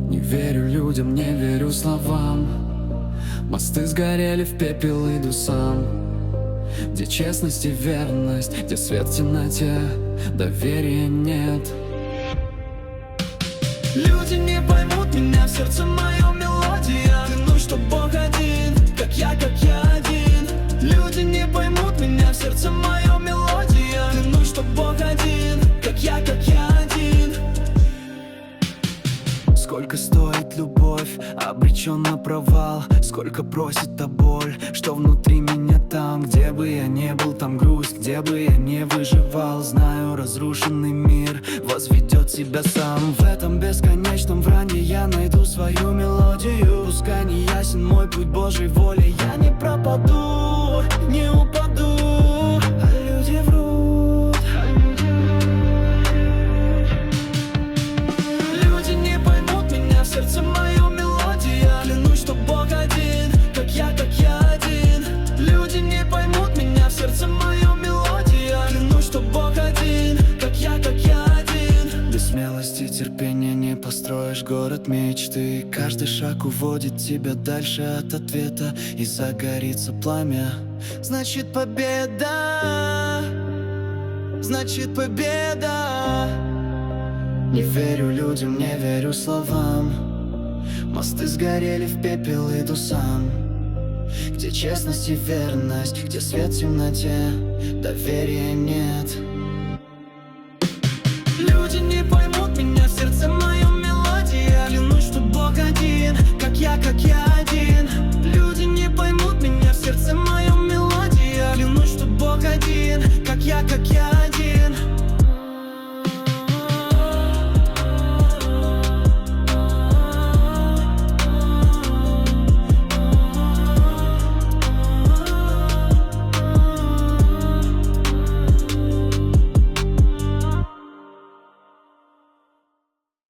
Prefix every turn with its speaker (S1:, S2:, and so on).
S1: Не верю людям, не верю словам. Мосты сгорели в пепел, иду сам. Где честность и верность, где свет в темноте, доверия нет.
S2: Люди не поймут меня, в сердце мое мелодия. Клянусь, что Бог один, как я один. Люди не поймут меня, в сердце мое мелодия. Клянусь, что Бог один, как я один. Сколько стоит любовь, обречен на провал. Сколько просит та боль, что внутри меня там. Где бы я не был, там грусть, где бы я не выживал. Знаю, разрушенный мир возведет себя сам. В этом бесконечном вранье я найду свою мелодию. Пускай не ясен мой путь Божьей воли, я не пропаду, не упаду. А люди врут. Люди не поймут меня, в сердце мое мелодия. Клянусь, что Бог один, как я один. Люди не поймут меня, в сердце мое мелодия. Клянусь, что Бог один, как я один. Без смелости и терпения не построишь город мечты. Каждый шаг уводит тебя дальше от ответа. И загорится пламя, значит победа. Значит победа. Не верю людям, не верю словам. Мосты сгорели в пепел, иду сам. Где честность и верность, где свет в темноте, доверия нет. Люди не поймут меня, в сердце мое мелодия. Клянусь, что Бог один, как я один. Люди не поймут меня, в сердце мое мелодия. Клянусь, что Бог один, как я один.